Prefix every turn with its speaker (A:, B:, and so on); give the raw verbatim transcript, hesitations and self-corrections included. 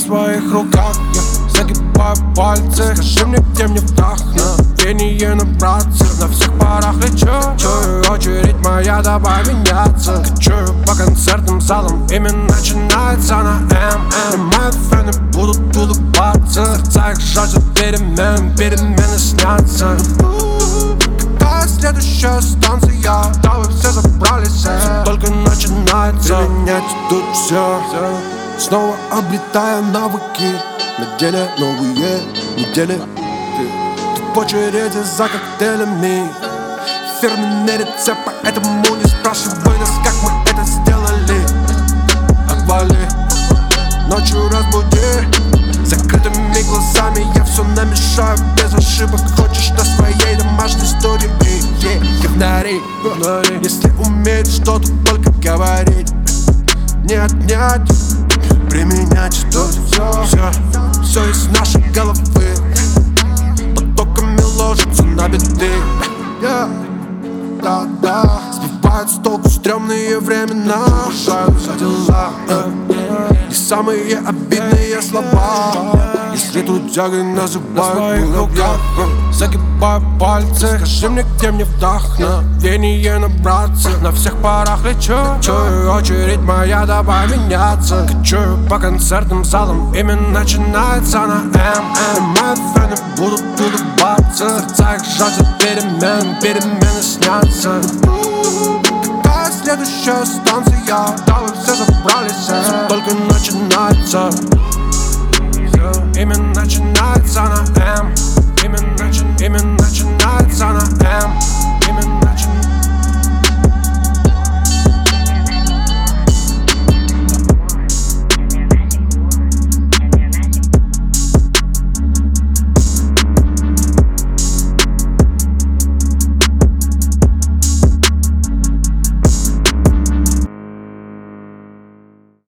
A: своих руках я загибаю пальцы. Скажи мне, где мне вдохновение набраться. На всех парах лечу, чую, очередь моя, давай меняться. Качаю по концертным залам, имя начинается на М. И мои фэны будут улыбаться. Сердца их жаждут перемен, перемены снятся. Какая следующая станция? Да вы все забрались, все только начинается. Применять тут все, снова обретая навыки. На деле новые недели. Ты в очереди за коктейлями. Фирменный рецепт, поэтому не спрашивай нас, как мы это сделали. Отвали, ночью разбуди. Закрытыми глазами я все намешаю без ошибок. Хочешь на своей домашней истории? Игнори, если умеет что-то только говорить. Не отнять, применять тут все, все, все из нашей головы. Потоками ложатся на биты. Yeah. Да, да, сбивают с толку стрёмные времена. Решаются дела, э, не самые обидные слова. Если трудягой называют руках, загибаю пальцы. Скажи мне, где мне вдохновение набраться. На всех парах лечу, чую, очередь моя, давай меняться. Качаю по концертным залам, имя начинается на М. И мои фэны будут улыбаться. Сердца их жаждут перемен, перемены снятся. Какая следующая станция? Да вы все забрались, все только начинается.